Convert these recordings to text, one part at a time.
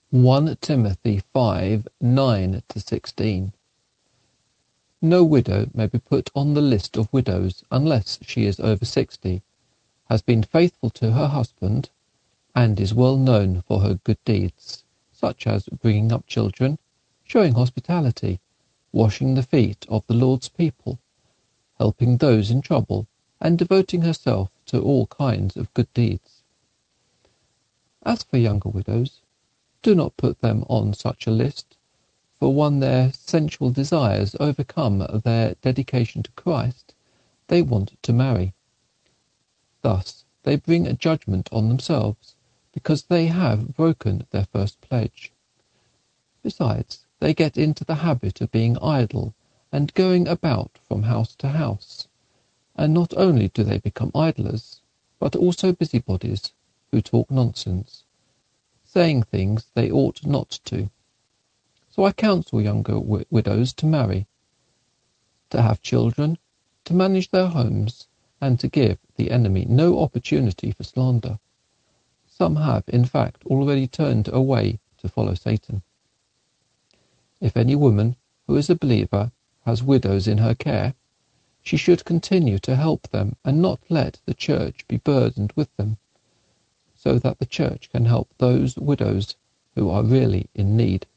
1 Timothy 5:9-16. No widow may be put on the list of widows unless she is over 60, has been faithful to her husband, and is well known for her good deeds, such as bringing up children, showing hospitality, washing the feet of the Lord's people, helping those in trouble, and devoting herself to all kinds of good deeds. As for younger widows, do not put them on such a list, for when their sensual desires overcome their dedication to Christ, they want to marry. Thus, they bring a judgment on themselves, because they have broken their first pledge. Besides, they get into the habit of being idle and going about from house to house. And not only do they become idlers, but also busybodies who talk nonsense, saying things they ought not to. So I counsel younger widows to marry, to have children, to manage their homes, and to give the enemy no opportunity for slander. Some have, in fact, already turned away to follow Satan. If any woman who is a believer has widows in her care, she should continue to help them and not let the church be burdened with them, so that the church can help those widows who are really in need.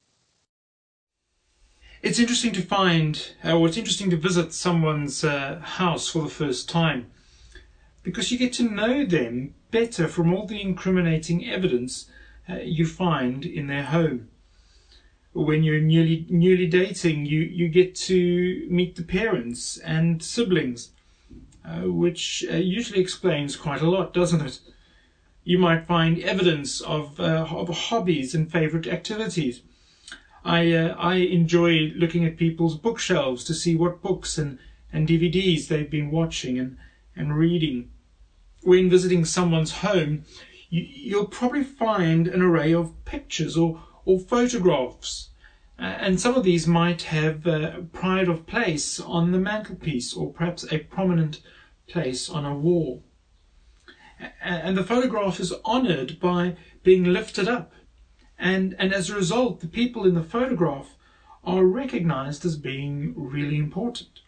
It's interesting to find, or it's interesting to visit someone's house for the first time, because you get to know them better from all the incriminating evidence you find in their home. When you're newly dating, you get to meet the parents and siblings, which usually explains quite a lot, doesn't it? You might find evidence of hobbies and favourite activities. I enjoy looking at people's bookshelves to see what books and DVDs they've been watching and reading. When visiting someone's home, you'll probably find an array of pictures or photographs, and some of these might have pride of place on the mantelpiece or perhaps a prominent place on a wall. And the photograph is honoured by being lifted up, and as a result, the people in the photograph are recognised as being really important.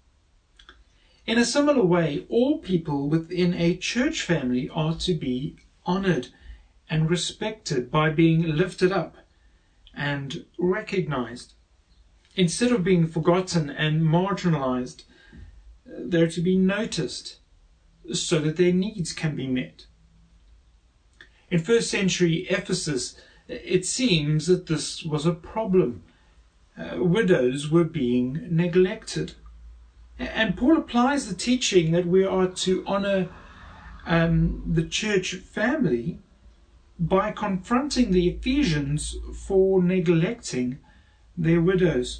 In a similar way, all people within a church family are to be honoured and respected by being lifted up and recognised. Instead of being forgotten and marginalised, they're to be noticed so that their needs can be met. In first century Ephesus, it seems that this was a problem. Widows were being neglected. And Paul applies the teaching that we are to honour the church family by confronting the Ephesians for neglecting their widows.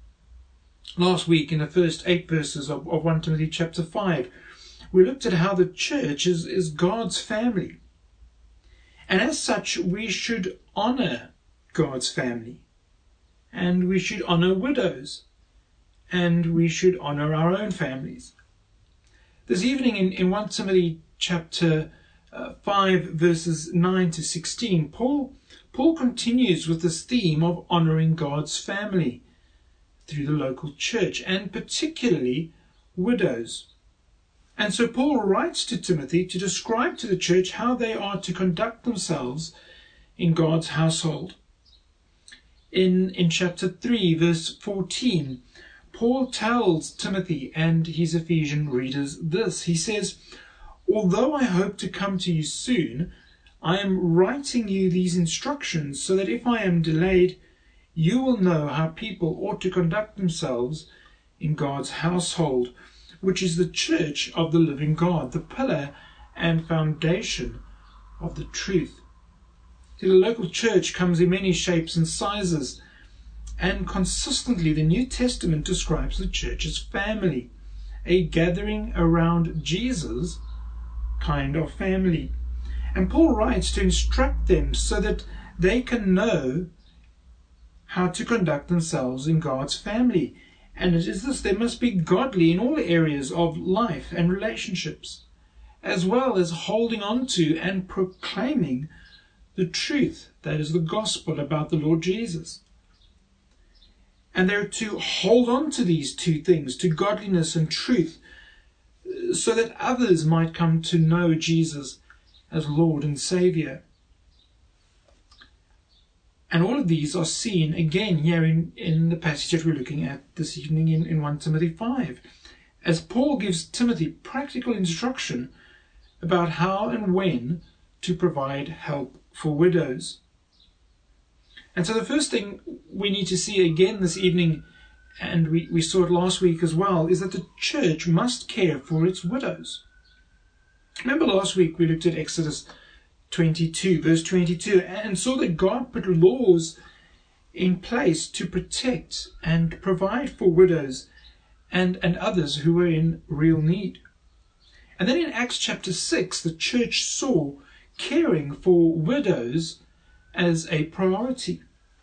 Last week, in the first 8 verses of 1 Timothy chapter 5, we looked at how the church is God's family. And as such, we should honour God's family. And we should honour widows. And we should honour our own families. This evening in 1 Timothy chapter 5 verses 9-16, Paul continues with this theme of honouring God's family through the local church, and particularly widows. And so Paul writes to Timothy to describe to the church how they are to conduct themselves in God's household. In chapter 3 verse 14, Paul tells Timothy and his Ephesian readers this. He says, "Although I hope to come to you soon, I am writing you these instructions so that if I am delayed, you will know how people ought to conduct themselves in God's household, which is the church of the living God, the pillar and foundation of the truth." See, the local church comes in many shapes and sizes, and consistently the New Testament describes the church as family, a gathering around Jesus kind of family. And Paul writes to instruct them so that they can know how to conduct themselves in God's family. And it is this: they must be godly in all areas of life and relationships, as well as holding on to and proclaiming the truth, that is the gospel about the Lord Jesus. And they're to hold on to these two things, to godliness and truth, so that others might come to know Jesus as Lord and Saviour. And all of these are seen again here in the passage that we're looking at this evening in 1 Timothy 5, as Paul gives Timothy practical instruction about how and when to provide help for widows. And so the first thing we need to see again this evening, and we saw it last week as well, is that the church must care for its widows. Remember last week we looked at Exodus 22, verse 22, and saw that God put laws in place to protect and provide for widows and others who were in real need. And then in Acts chapter 6, the church saw caring for widows as a priority.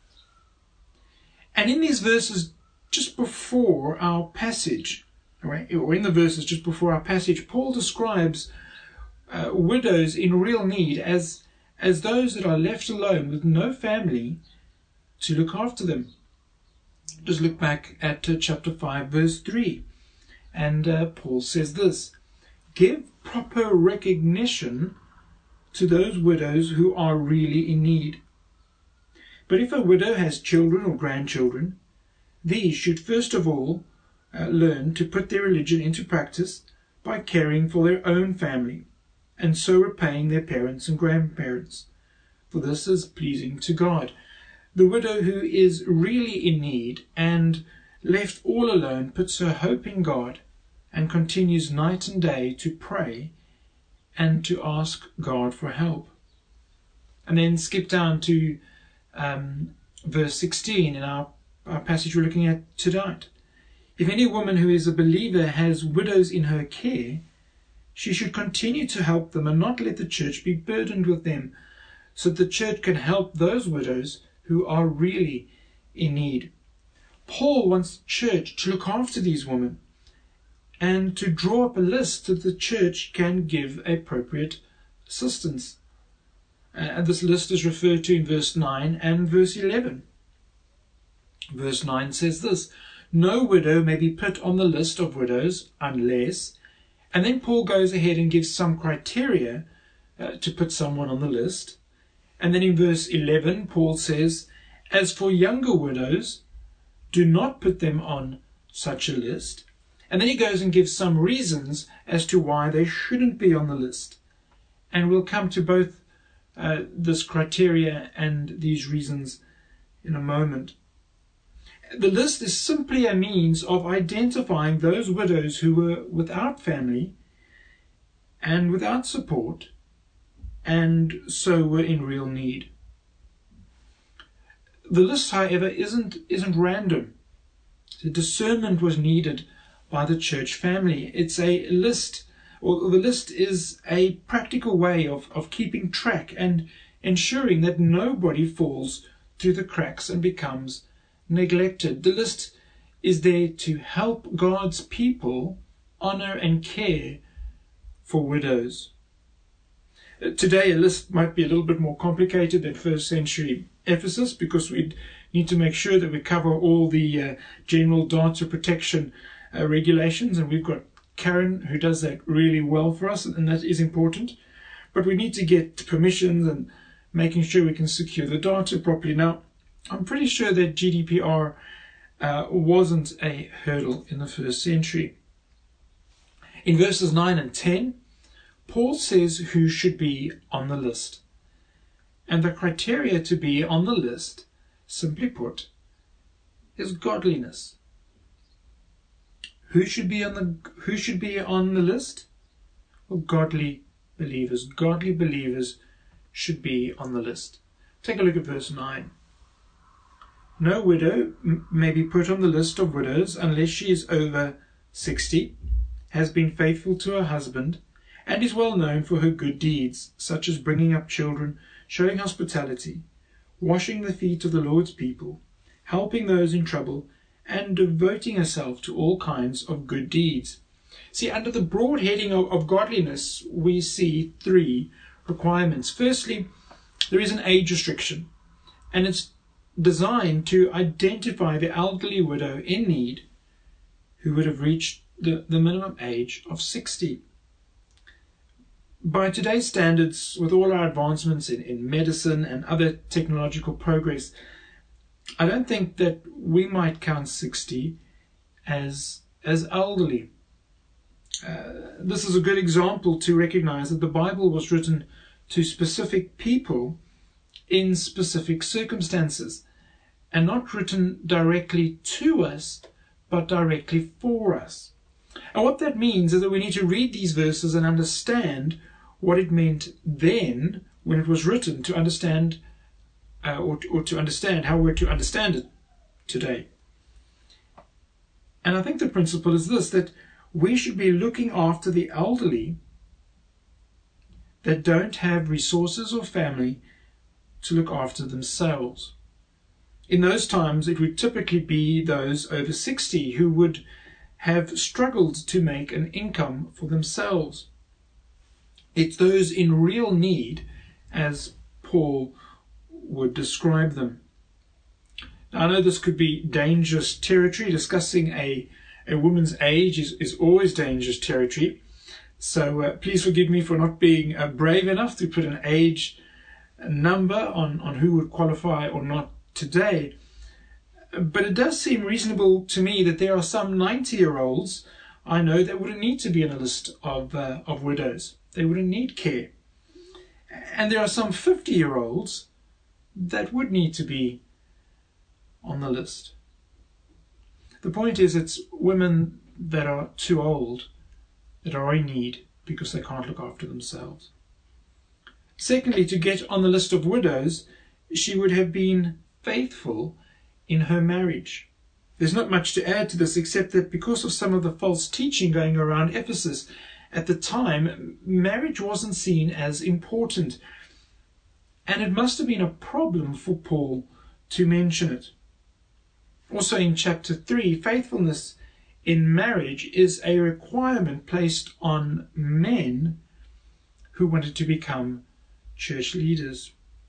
And in these verses just before our passage, or in the verses just before our passage, Paul describes widows in real need as those that are left alone with no family to look after them. Just look back at chapter 5, verse 3. And Paul says this: give proper recognition to those widows who are really in need. But if a widow has children or grandchildren, these should first of all learn to put their religion into practice by caring for their own family, and so repaying their parents and grandparents, for this is pleasing to God. The widow who is really in need and left all alone puts her hope in God and continues night and day to pray and to ask God for help. And then skip down to verse 16 in our passage we're looking at tonight. If any woman who is a believer has widows in her care, she should continue to help them and not let the church be burdened with them, so that the church can help those widows who are really in need. Paul wants the church to look after these women and to draw up a list that the church can give appropriate assistance. And this list is referred to in verse 9 and verse 11. Verse 9 says this: no widow may be put on the list of widows unless... And then Paul goes ahead and gives some criteria to put someone on the list. And then in verse 11, Paul says, as for younger widows, do not put them on such a list. And then he goes and gives some reasons as to why they shouldn't be on the list. And we'll come to both this criteria and these reasons in a moment. The list is simply a means of identifying those widows who were without family and without support, and so were in real need. The list, however, isn't random. The discernment was needed by the church family. It's a list, or the list is a practical way of keeping track and ensuring that nobody falls through the cracks and becomes neglected. The list is there to help God's people honor and care for widows. Today a list might be a little bit more complicated than first century Ephesus, because we need to make sure that we cover all the general data protection regulations, and we've got Karen who does that really well for us, and that is important. But we need to get permissions and making sure we can secure the data properly. Now, I'm pretty sure that GDPR wasn't a hurdle in the first century. In verses 9 and 10, Paul says who should be on the list. And the criteria to be on the list, simply put, is godliness. Who should be on the list? Well, godly believers. Godly believers should be on the list. Take a look at verse 9. No widow may be put on the list of widows unless she is over 60, has been faithful to her husband, and is well known for her good deeds, such as bringing up children, showing hospitality, washing the feet of the Lord's people, helping those in trouble, and devoting herself to all kinds of good deeds. See, under the broad heading of godliness, we see three requirements. Firstly, There is an age restriction, and it's designed to identify the elderly widow in need who would have reached the minimum age of 60. By today's standards, with all our advancements in medicine and other technological progress, I don't think that we might count 60 as elderly. This is a good example to recognize that the Bible was written to specific people in specific circumstances, and not written directly to us, but directly for us. And what that means is that we need to read these verses and understand what it meant then when it was written, to understand or to understand how we're to understand it today. And I think the principle is this, that we should be looking after the elderly that don't have resources or family to look after themselves. In those times, it would typically be those over 60 who would have struggled to make an income for themselves. It's those in real need, as Paul would describe them. Now, I know this could be dangerous territory. Discussing a woman's age is always dangerous territory. So please forgive me for not being brave enough to put an age number on who would qualify or not today. But it does seem reasonable to me that there are some 90-year-olds I know that wouldn't need to be on a list of widows. They wouldn't need care. And there are some 50-year-olds that would need to be on the list. The point is, it's women that are too old that are in need because they can't look after themselves. Secondly, to get on the list of widows, she would have been faithful in her marriage. There's not much to add to this except that because of some of the false teaching going around Ephesus at the time, marriage wasn't seen as important. And it must have been a problem for Paul to mention it. Also in chapter 3, faithfulness in marriage is a requirement placed on men who wanted to become church leaders.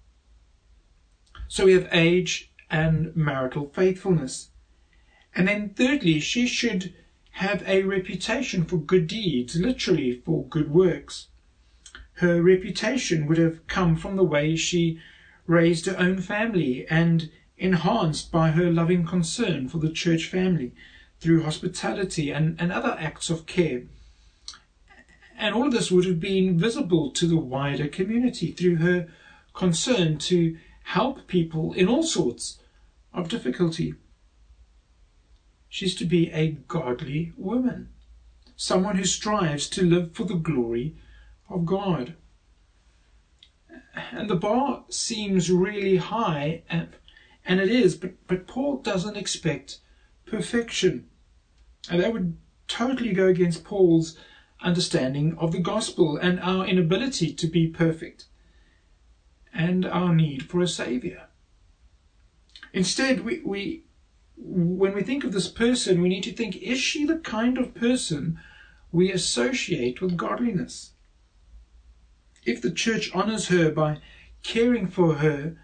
So we have age and marital faithfulness. And then thirdly, she should have a reputation for good deeds, literally for good works. Her reputation would have come from the way she raised her own family and enhanced by her loving concern for the church family through hospitality and other acts of care. And all of this would have been visible to the wider community through her concern to help people in all sorts of difficulty. She's to be a godly woman, someone who strives to live for the glory of God. And the bar seems really high, and it is, but Paul doesn't expect perfection. And that would totally go against Paul's understanding of the gospel and our inability to be perfect and our need for a Saviour. Instead, when we think of this person, we need to think, is she the kind of person we associate with godliness? If the church honors her by caring for her,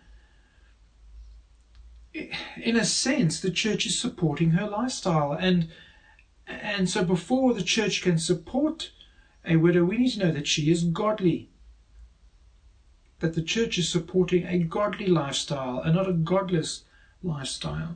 in a sense, the church is supporting her lifestyle. And so before the church can support a widow, we need to know that she is godly. That the church is supporting a godly lifestyle and not a godless lifestyle.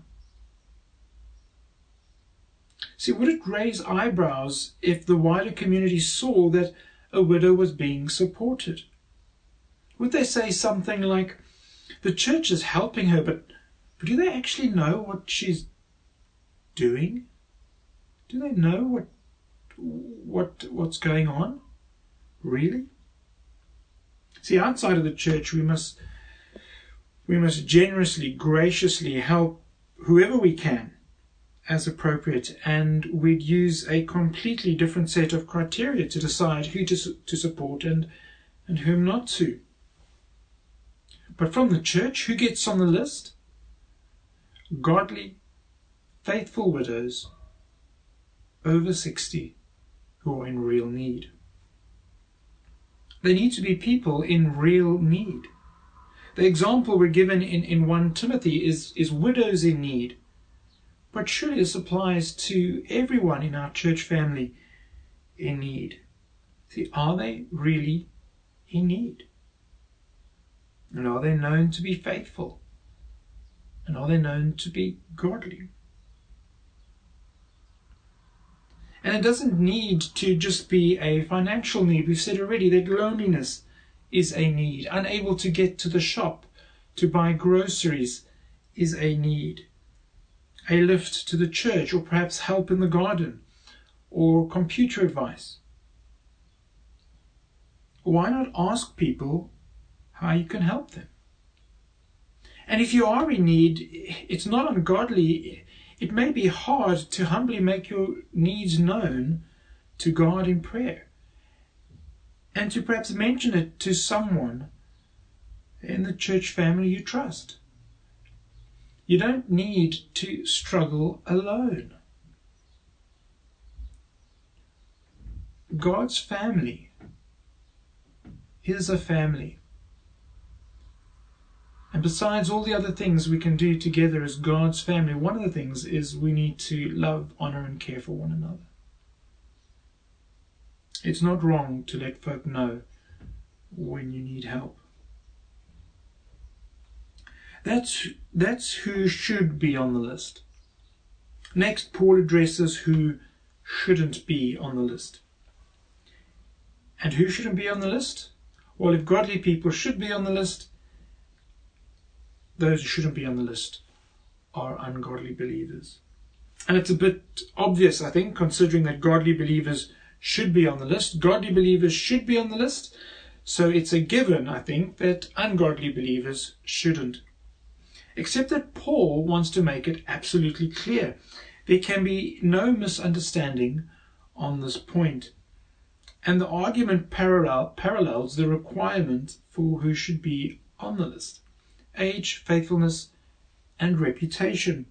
See, would it raise eyebrows if the wider community saw that a widow was being supported? Would they say something like, the church is helping her, but do they actually know what she's doing? Do they know what's going on? Really? See, outside of the church, we must generously, graciously help whoever we can as appropriate, and we'd use a completely different set of criteria to decide who to support and whom not to. But from the church, who gets on the list? Godly, faithful widows over 60 who are in real need. They need to be people in real need. The example we're given in 1 Timothy is widows in need. But surely this applies to everyone in our church family in need. See, are they really in need? And are they known to be faithful? And are they known to be godly? And it doesn't need to just be a financial need. We've said already that loneliness is a need. Unable to get to the shop to buy groceries is a need. A lift to the church, or perhaps help in the garden, or computer advice. Why not ask people how you can help them? And if you are in need, it's not ungodly. It may be hard to humbly make your needs known to God in prayer, and to perhaps mention it to someone in the church family you trust. You don't need to struggle alone. God's family is a family. And besides all the other things we can do together as God's family, one of the things is we need to love, honor, and care for one another. It's not wrong to let folk know when you need help. That's who should be on the list. Next, Paul addresses who shouldn't be on the list. And who shouldn't be on the list? Well, if godly people should be on the list, those who shouldn't be on the list are ungodly believers. And it's a bit obvious, I think, considering that godly believers should be on the list. Godly believers should be on the list. So it's a given, I think, that ungodly believers shouldn't. Except that Paul wants to make it absolutely clear. There can be no misunderstanding on this point. And the argument parallels the requirement for who should be on the list: age, faithfulness, and reputation.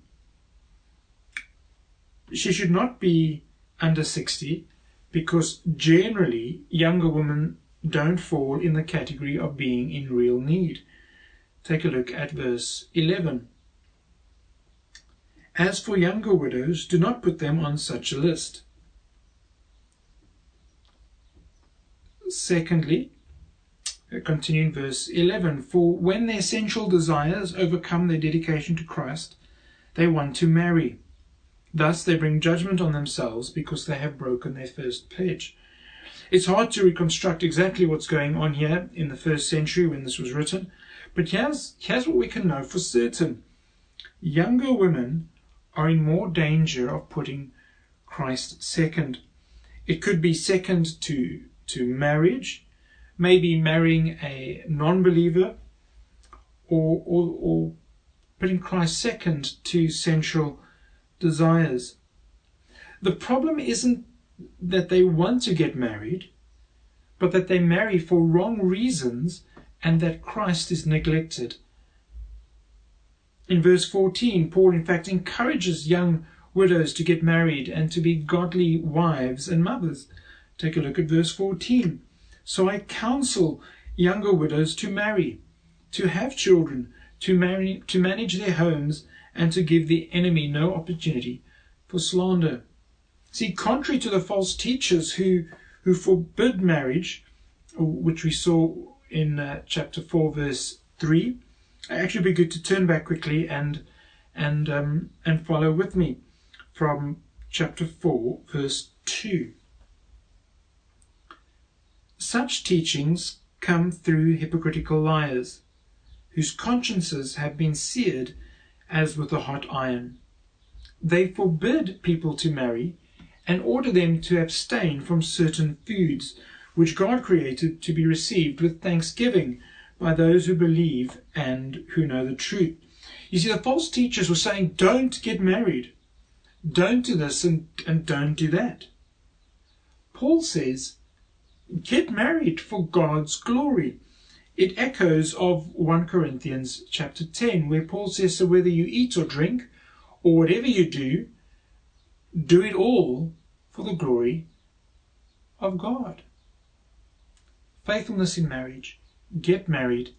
She should not be under 60, because generally younger women don't fall in the category of being in real need. Take a look at verse 11. As for younger widows, do not put them on such a list. Secondly, continuing verse 11, for when their sensual desires overcome their dedication to Christ, they want to marry. Thus they bring judgment on themselves because they have broken their first pledge. It's hard to reconstruct exactly what's going on here in the first century when this was written, but here's what we can know for certain. Younger women are in more danger of putting Christ second. It could be second to marriage, maybe marrying a non-believer, or putting Christ second to sensual desires. The problem isn't that they want to get married, but that they marry for wrong reasons and that Christ is neglected. In verse 14, Paul in fact encourages young widows to get married and to be godly wives and mothers. Take a look at verse 14. So I counsel younger widows to marry, to have children, to manage their homes, and to give the enemy no opportunity for slander. See, contrary to the false teachers who forbid marriage, which we saw in chapter 4, verse 3, actually it'd be good to turn back quickly and follow with me from chapter 4, verse 2. Such teachings come through hypocritical liars, whose consciences have been seared as with a hot iron. They forbid people to marry and order them to abstain from certain foods, which God created to be received with thanksgiving by those who believe and who know the truth. You see, the false teachers were saying, don't get married, don't do this and don't do that. Paul says, get married for God's glory. It echoes of 1 Corinthians chapter 10, where Paul says, so whether you eat or drink, or whatever you do, do it all for the glory of God. Faithfulness in marriage, get married,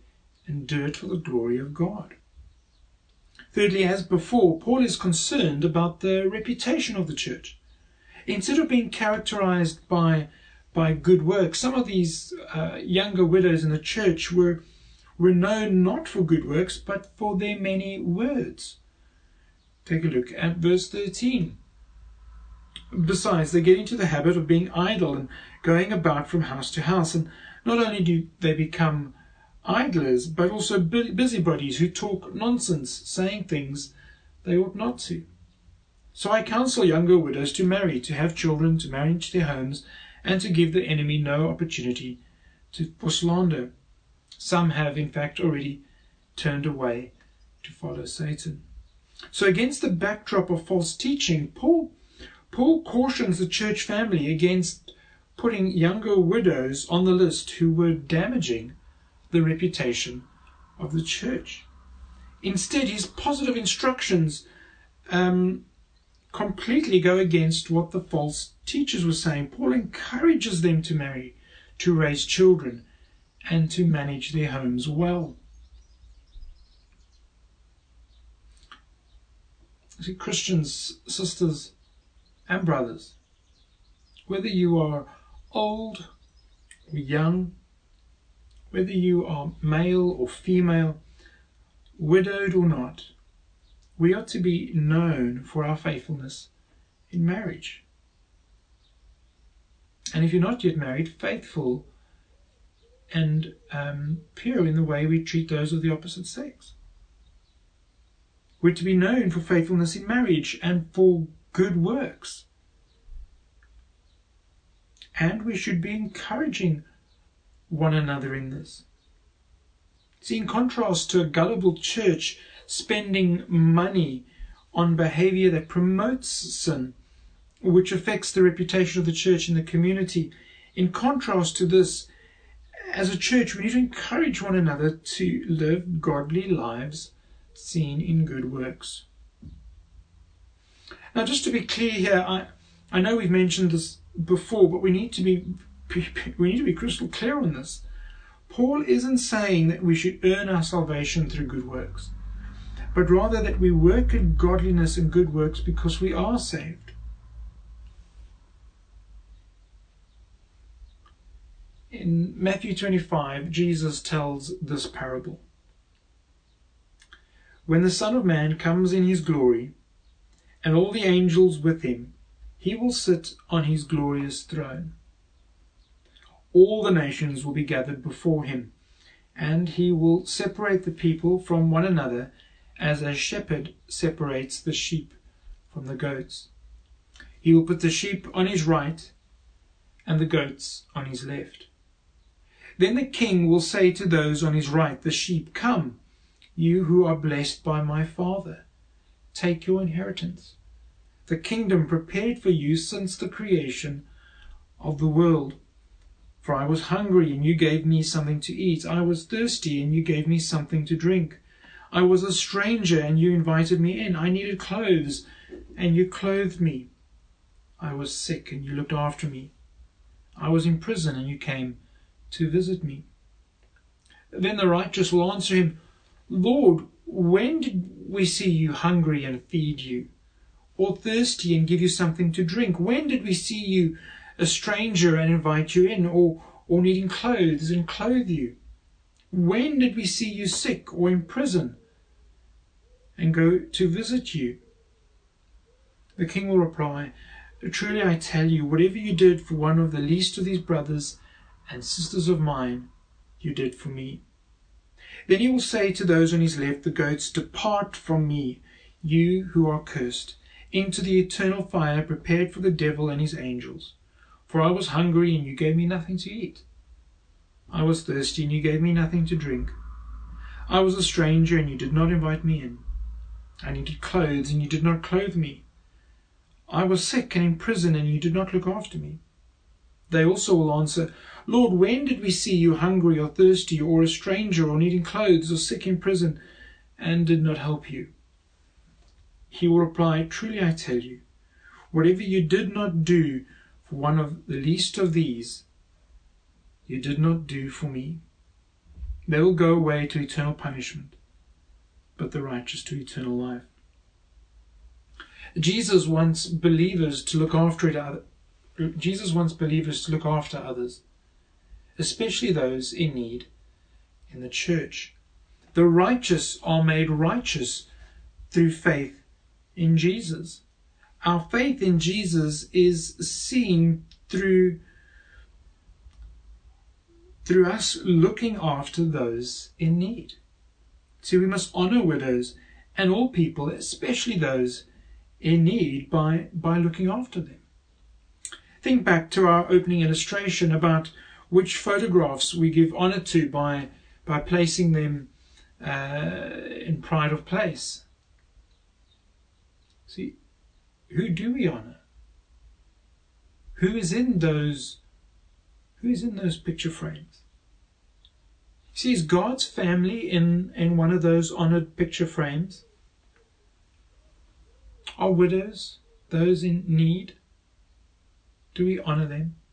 and do it for the glory of God. Thirdly, as before, Paul is concerned about the reputation of the church. Instead of being characterized by good works, some of these younger widows in the church were known not for good works, but for their many words. Take a look at verse 13. Besides, they get into the habit of being idle and going about from house to house. And not only do they become idlers, but also busybodies who talk nonsense, saying things they ought not to. So I counsel younger widows to marry, to have children, to marry into their homes, and to give the enemy no opportunity for slander. Some have, in fact, already turned away to follow Satan. So against the backdrop of false teaching, Paul cautions the church family against putting younger widows on the list who were damaging the reputation of the church. Instead, his positive instructions completely go against what the false teachers were saying. Paul encourages them to marry, to raise children, and to manage their homes well. See, Christians, sisters and brothers, whether you are old or young, whether you are male or female, widowed or not, we are to be known for our faithfulness in marriage. And if you're not yet married, faithful and pure in the way we treat those of the opposite sex. We're to be known for faithfulness in marriage and for good works. And we should be encouraging one another in this. See, in contrast to a gullible church spending money on behavior that promotes sin, which affects the reputation of the church in the community, in contrast to this, as a church, we need to encourage one another to live godly lives seen in good works. Now, just to be clear here, I know we've mentioned this before, but we need to be crystal clear on this. Paul isn't saying that we should earn our salvation through good works, but rather that we work at godliness and good works because we are saved. In Matthew 25, Jesus tells this parable. When the Son of Man comes in his glory, and all the angels with him, he will sit on his glorious throne. All the nations will be gathered before him, and he will separate the people from one another as a shepherd separates the sheep from the goats. He will put the sheep on his right and the goats on his left. Then the king will say to those on his right, the sheep, "Come, you who are blessed by my Father, take your inheritance, the kingdom prepared for you since the creation of the world. For I was hungry, and you gave me something to eat. I was thirsty, and you gave me something to drink. I was a stranger, and you invited me in. I needed clothes, and you clothed me. I was sick, and you looked after me. I was in prison, and you came to visit me." Then the righteous will answer him, "Lord, when did we see you hungry and feed you, or thirsty and give you something to drink? When did we see you a stranger and invite you in, or needing clothes and clothe you? When did we see you sick or in prison and go to visit you?" The king will reply, "Truly I tell you, whatever you did for one of the least of these brothers and sisters of mine, you did for me." Then he will say to those on his left, the goats, "Depart from me, you who are cursed, into the eternal fire prepared for the devil and his angels. For I was hungry, and you gave me nothing to eat. I was thirsty, and you gave me nothing to drink. I was a stranger, and you did not invite me in. I needed clothes, and you did not clothe me. I was sick and in prison, and you did not look after me." They also will answer, "Lord, when did we see you hungry or thirsty, or a stranger, or needing clothes, or sick in prison, and did not help you?" He will reply, "Truly I tell you, whatever you did not do for one of the least of these, you did not do for me." They will go away to eternal punishment, but the righteous to eternal life. Jesus wants believers to look after others, especially those in need in the church. The righteous are made righteous through faith in Jesus. Our faith in Jesus is seen through us looking after those in need. So we must honor widows and all people, especially those in need, by looking after them. Think back to our opening illustration about which photographs we give honor to by placing them in pride of place. See, who do we honor? Who is in those picture frames? See, is God's family in one of those honored picture frames? Are widows those in need? Do we honor them?